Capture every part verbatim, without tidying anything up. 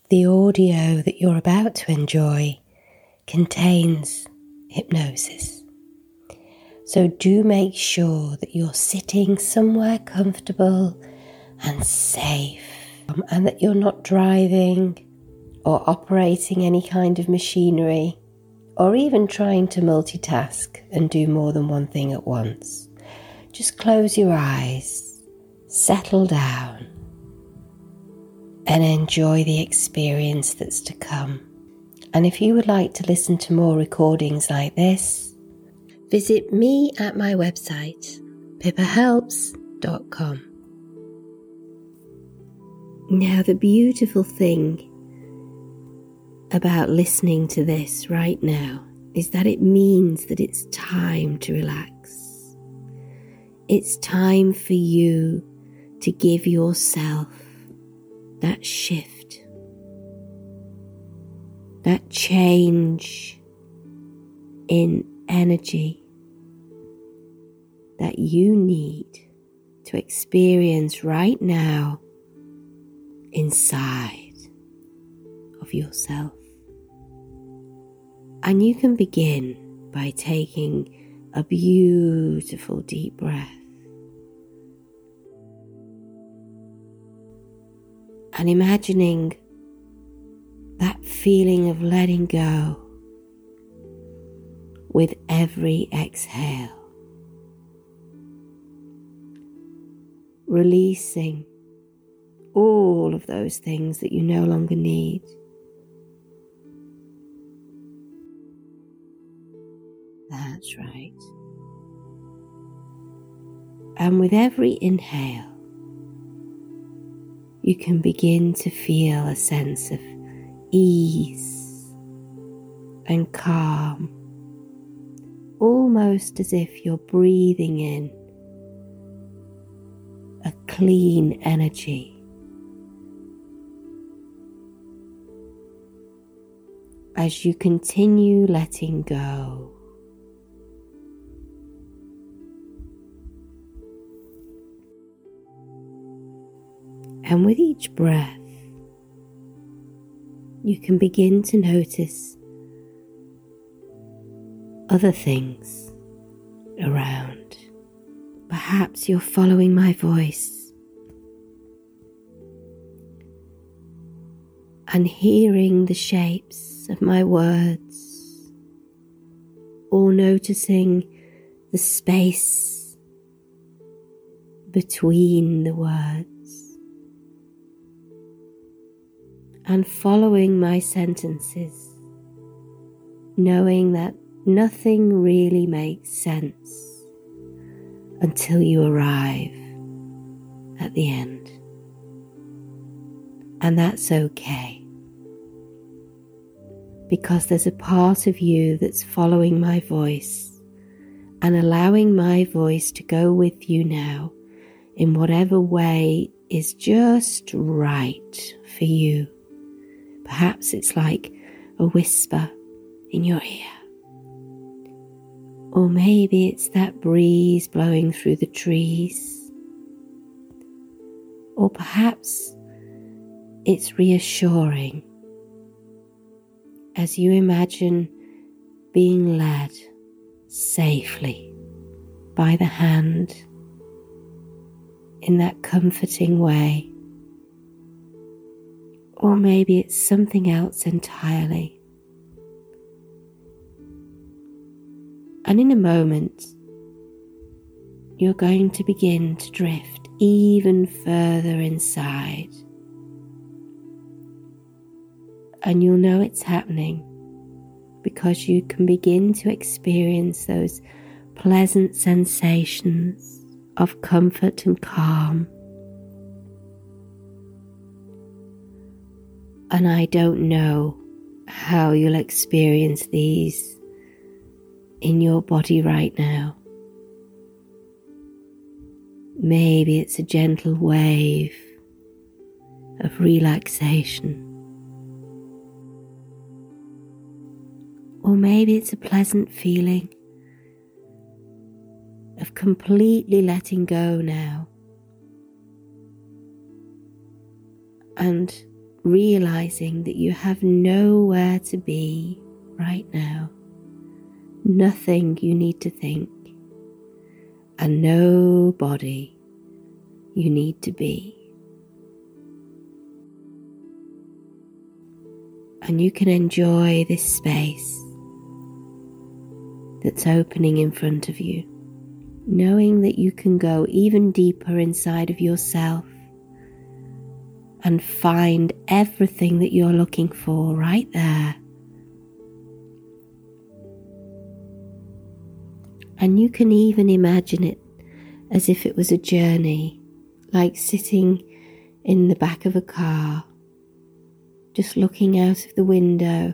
The audio that you're about to enjoy contains hypnosis. So do make sure that you're sitting somewhere comfortable and safe, and that you're not driving or operating any kind of machinery, or even trying to multitask and do more than one thing at once. Just close your eyes, settle down, and enjoy the experience that's to come. And if you would like to listen to more recordings like this, visit me at my website, pippa helps dot com. Now, the beautiful thing about listening to this right now is that it means that it's time to relax. It's time for you to give yourself that shift, that change in energy that you need to experience right now inside of yourself. And you can begin by taking a beautiful deep breath and imagining that feeling of letting go with every exhale, releasing all of those things that you no longer need. That's right. And with every inhale, you can begin to feel a sense of ease and calm, almost as if you're breathing in a clean energy. As you continue letting go, and with each breath, you can begin to notice other things around. Perhaps you're following my voice and hearing the shapes of my words, or noticing the space between the words, and following my sentences, knowing that nothing really makes sense until you arrive at the end. And that's okay, because there's a part of you that's following my voice and allowing my voice to go with you now in whatever way is just right for you. Perhaps it's like a whisper in your ear. Or maybe it's that breeze blowing through the trees. Or perhaps it's reassuring as you imagine being led safely by the hand in that comforting way. Or maybe it's something else entirely. And in a moment, you're going to begin to drift even further inside. And you'll know it's happening because you can begin to experience those pleasant sensations of comfort and calm. And I don't know how you'll experience these in your body right now. Maybe it's a gentle wave of relaxation. Or maybe it's a pleasant feeling of completely letting go now and realizing that you have nowhere to be right now, nothing you need to think, and nobody you need to be. And you can enjoy this space that's opening in front of you, knowing that you can go even deeper inside of yourself and find everything that you're looking for right there. And you can even imagine it as if it was a journey, like sitting in the back of a car, just looking out of the window,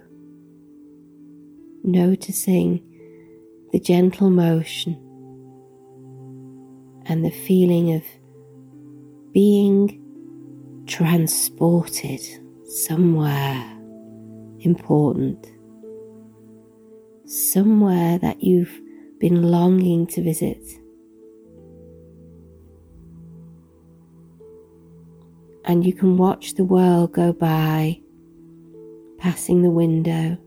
noticing the gentle motion and the feeling of being transported somewhere important, somewhere that you've been longing to visit. And you can watch the world go by, passing the window.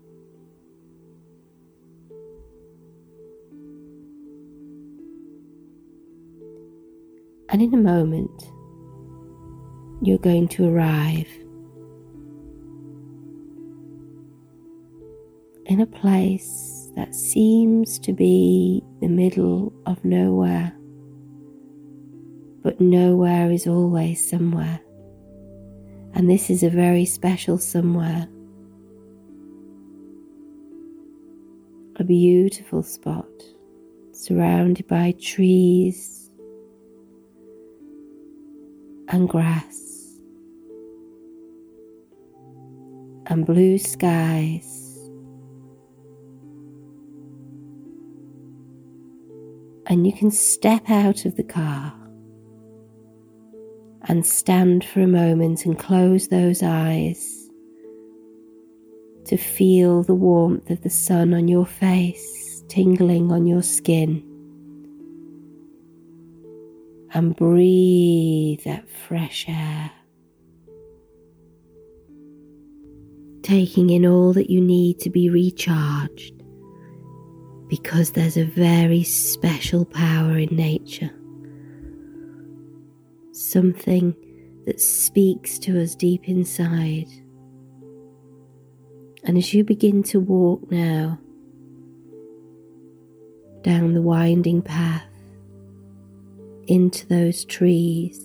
And in a moment, you're going to arrive in a place that seems to be the middle of nowhere, but nowhere is always somewhere. And this is a very special somewhere. A beautiful spot surrounded by trees and grass and blue skies, and you can step out of the car and stand for a moment and close those eyes to feel the warmth of the sun on your face, tingling on your skin. And breathe that fresh air, taking in all that you need to be recharged, because there's a very special power in nature, something that speaks to us deep inside. And as you begin to walk now down the winding path into those trees,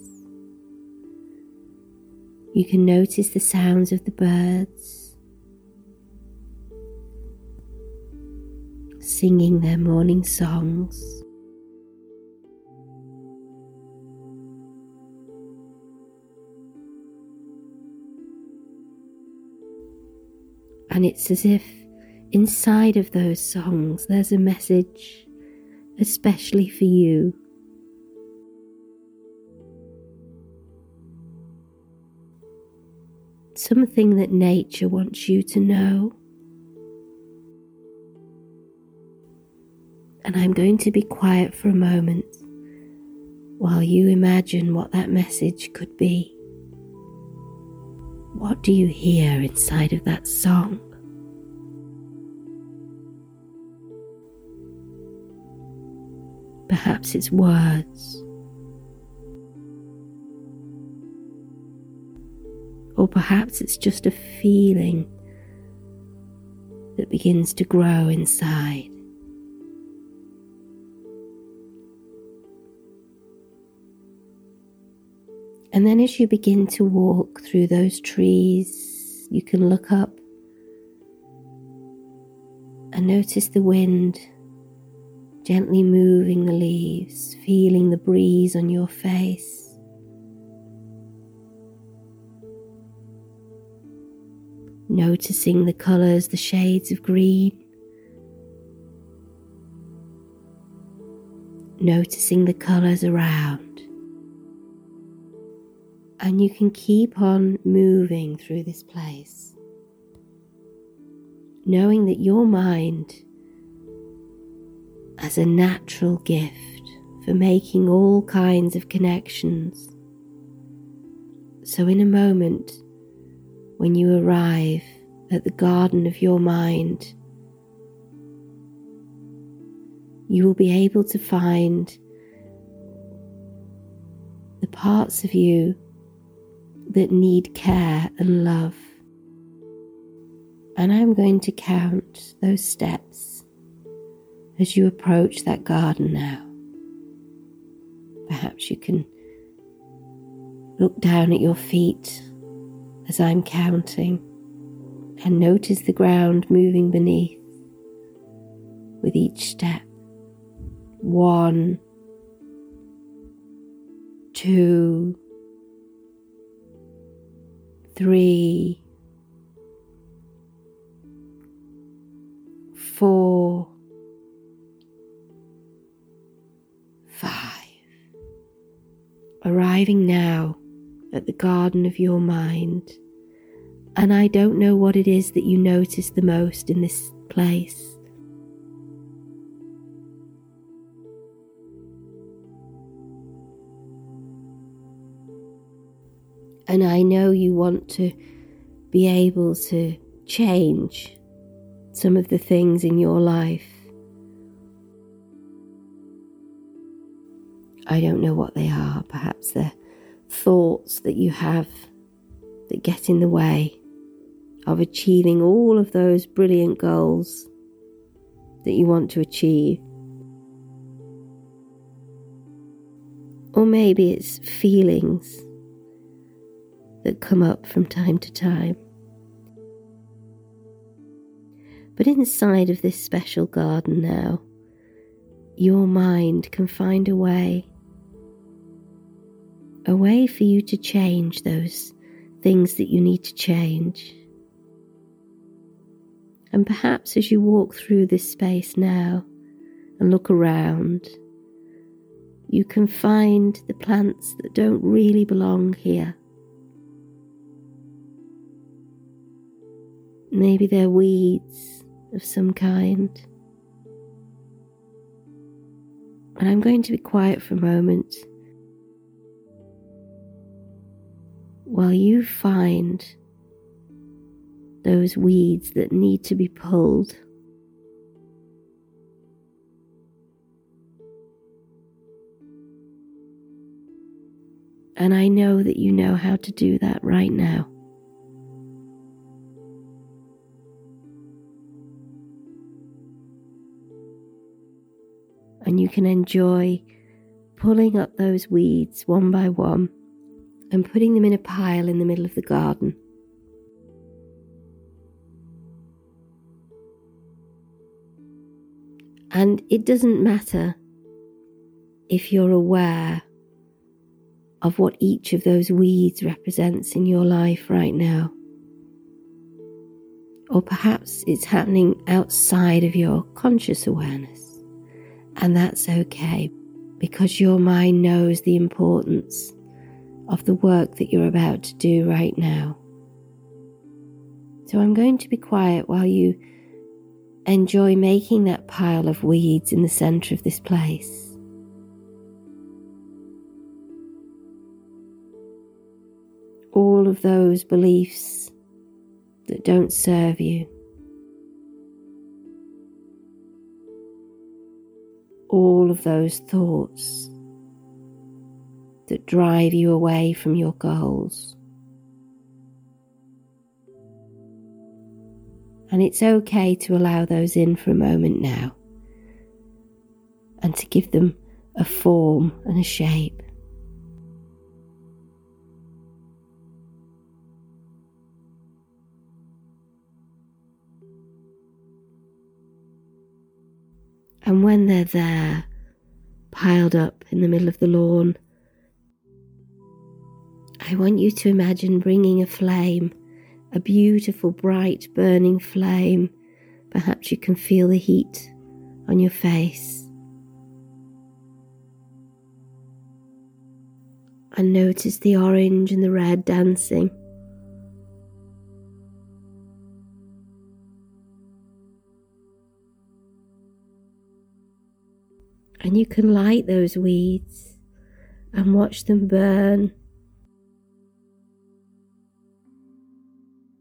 you can notice the sounds of the birds singing their morning songs. And it's as if inside of those songs there's a message especially for you. Something that nature wants you to know. And I'm going to be quiet for a moment while you imagine what that message could be. What do you hear inside of that song? Perhaps it's words. Or perhaps it's just a feeling that begins to grow inside. And then as you begin to walk through those trees, you can look up and notice the wind gently moving the leaves, feeling the breeze on your face. Noticing the colours, the shades of green. Noticing the colours around. And you can keep on moving through this place, knowing that your mind has a natural gift for making all kinds of connections. So in a moment, when you arrive at the garden of your mind, you will be able to find the parts of you that need care and love. And I'm going to count those steps as you approach that garden now. Perhaps you can look down at your feet as I'm counting and notice the ground moving beneath with each step. One, two, three, four, five. Arriving now at the garden of your mind, and I don't know what it is that you notice the most in this place. And I know you want to be able to change some of the things in your life. I don't know what they are. Perhaps they're thoughts that you have that get in the way of achieving all of those brilliant goals that you want to achieve. Or maybe it's feelings that come up from time to time. But inside of this special garden now, your mind can find a way, a way for you to change those things that you need to change. And perhaps as you walk through this space now and look around, you can find the plants that don't really belong here. Maybe they're weeds of some kind. And I'm going to be quiet for a moment while you find those weeds that need to be pulled. And I know that you know how to do that right now. And you can enjoy pulling up those weeds one by one and putting them in a pile in the middle of the garden. And it doesn't matter if you're aware of what each of those weeds represents in your life right now. Or perhaps it's happening outside of your conscious awareness. And that's okay, because your mind knows the importance of the work that you're about to do right now. So I'm going to be quiet while you enjoy making that pile of weeds in the center of this place. All of those beliefs that don't serve you. All of those thoughts that drive you away from your goals. And it's okay to allow those in for a moment now and to give them a form and a shape. And when they're there, piled up in the middle of the lawn, I want you to imagine bringing a flame, a beautiful, bright, burning flame. Perhaps you can feel the heat on your face. And notice the orange and the red dancing. And you can light those weeds and watch them burn.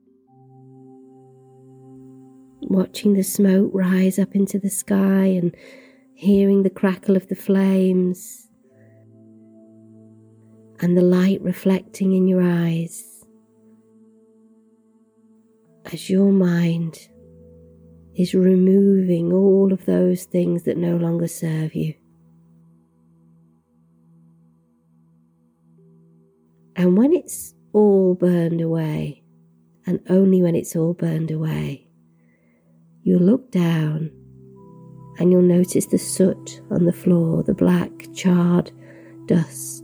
watching the smoke rise up into the sky and hearing the crackle of the flames and the light reflecting in your eyes as your mind is removing all of those things that no longer serve you. And when it's all burned away, and only when it's all burned away, you'll look down and you'll notice the soot on the floor, the black charred dust.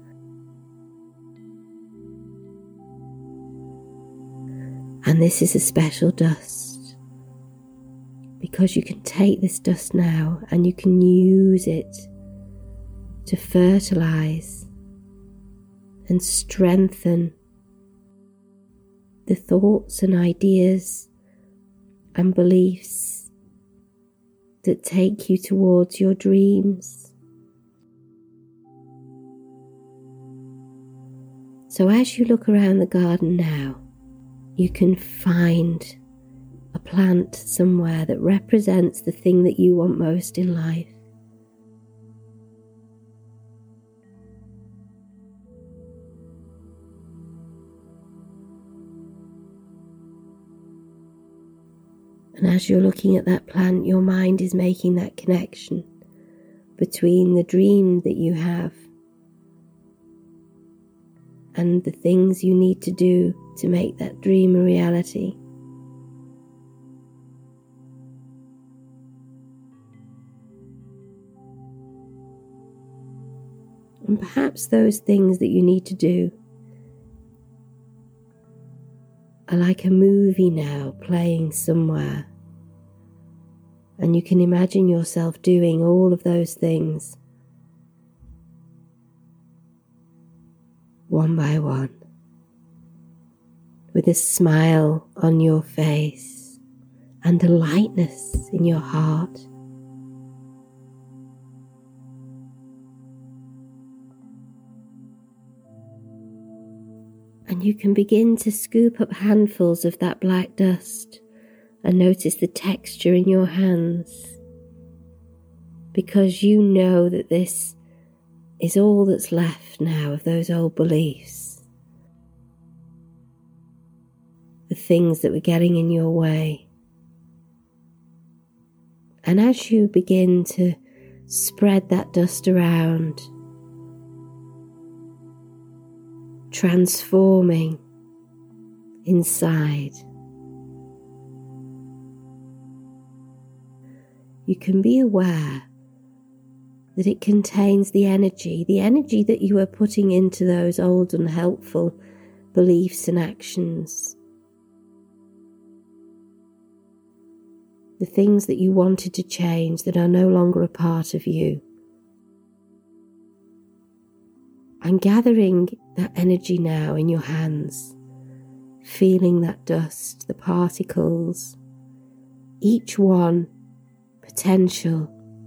And this is a special dust because you can take this dust now and you can use it to fertilize and strengthen the thoughts and ideas and beliefs that take you towards your dreams. So as you look around the garden now, you can find a plant somewhere that represents the thing that you want most in life. And as you're looking at that plant, your mind is making that connection between the dream that you have and the things you need to do to make that dream a reality. And perhaps those things that you need to do are like a movie now playing somewhere. And you can imagine yourself doing all of those things one by one, with a smile on your face and a lightness in your heart. And you can begin to scoop up handfuls of that black dust and notice the texture in your hands, because you know that this is all that's left now of those old beliefs, the things that were getting in your way. And as you begin to spread that dust around, transforming inside, you can be aware that it contains the energy, the energy that you were putting into those old unhelpful beliefs and actions, the things that you wanted to change that are no longer a part of you. And gathering that energy now in your hands, feeling that dust, the particles, each one potential.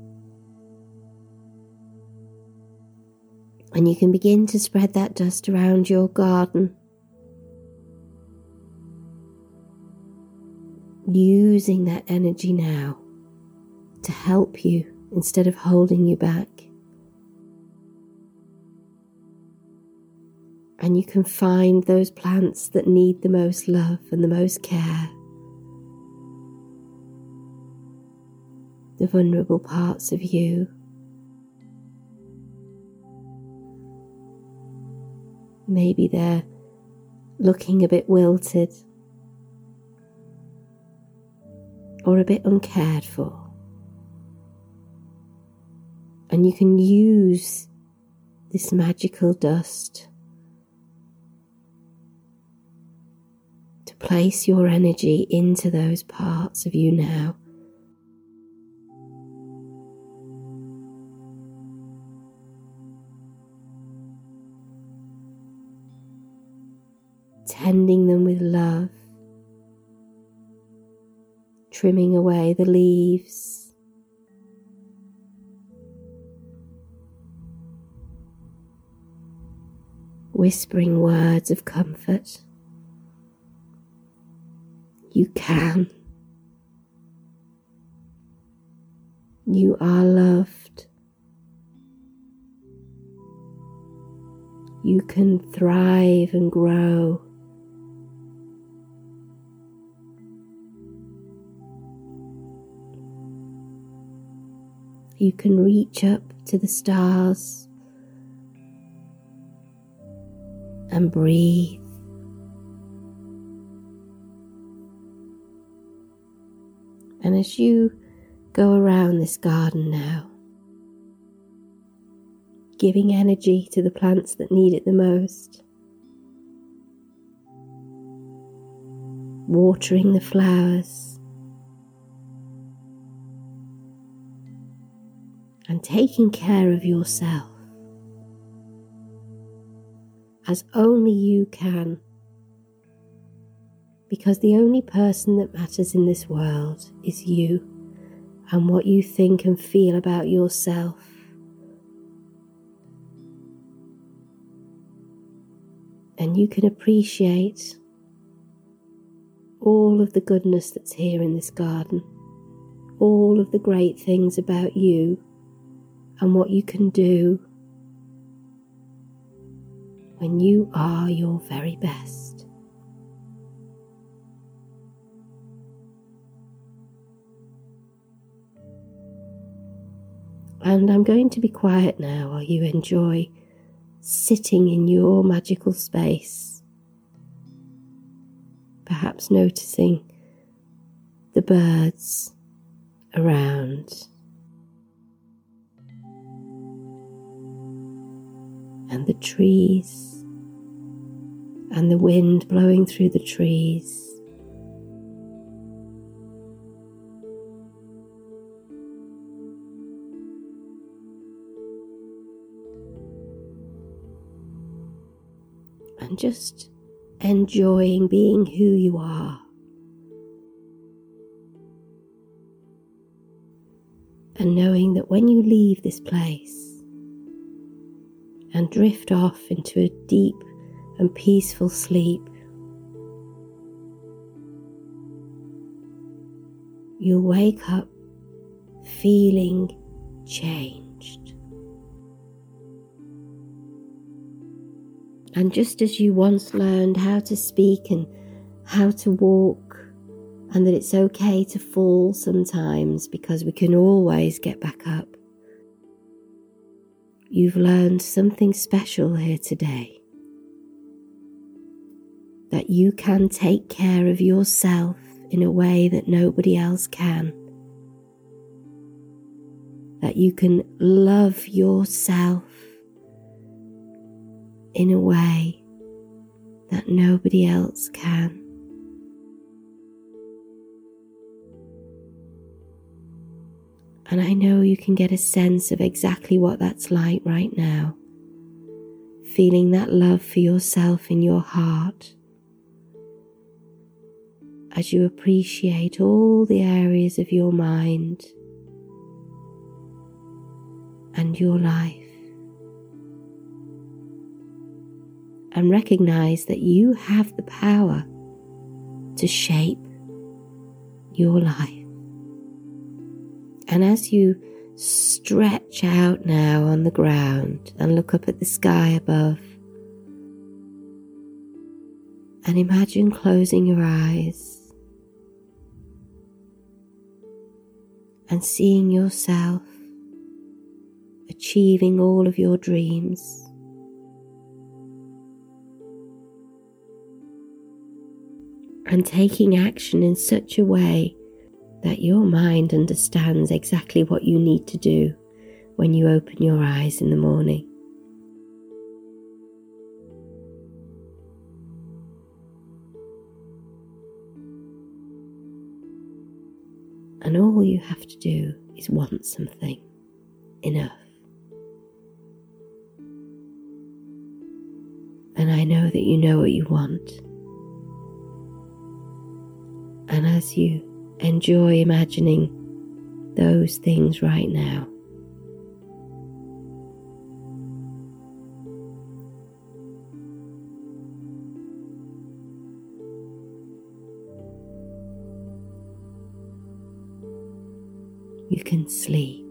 And you can begin to spread that dust around your garden, using that energy now to help you instead of holding you back. And you can find those plants that need the most love and the most care, the vulnerable parts of you. Maybe they're looking a bit wilted or a bit uncared for. And you can use this magical dust to place your energy into those parts of you now. Tending them with love, trimming away the leaves, whispering words of comfort. You can, You are loved. You can thrive and grow. You can reach up to the stars and breathe. And as you go around this garden now, giving energy to the plants that need it the most, watering the flowers, and taking care of yourself as only you can, because the only person that matters in this world is you and what you think and feel about yourself. And you can appreciate all of the goodness that's here in this garden, all of the great things about you and what you can do when you are your very best. And I'm going to be quiet now while you enjoy sitting in your magical space, perhaps noticing the birds around and the trees and the wind blowing through the trees. And just enjoying being who you are. And knowing that when you leave this place and drift off into a deep and peaceful sleep, you'll wake up feeling changed. And just as you once learned how to speak and how to walk, and that it's okay to fall sometimes because we can always get back up, you've learned something special here today. That you can take care of yourself in a way that nobody else can. That you can love yourself in a way that nobody else can. And I know you can get a sense of exactly what that's like right now. Feeling that love for yourself in your heart as you appreciate all the areas of your mind and your life. And recognize that you have the power to shape your life. And as you stretch out now on the ground and look up at the sky above, and imagine closing your eyes and seeing yourself achieving all of your dreams. And taking action in such a way that your mind understands exactly what you need to do when you open your eyes in the morning. And all you have to do is want something enough. And I know that you know what you want. And as you enjoy imagining those things right now, you can sleep.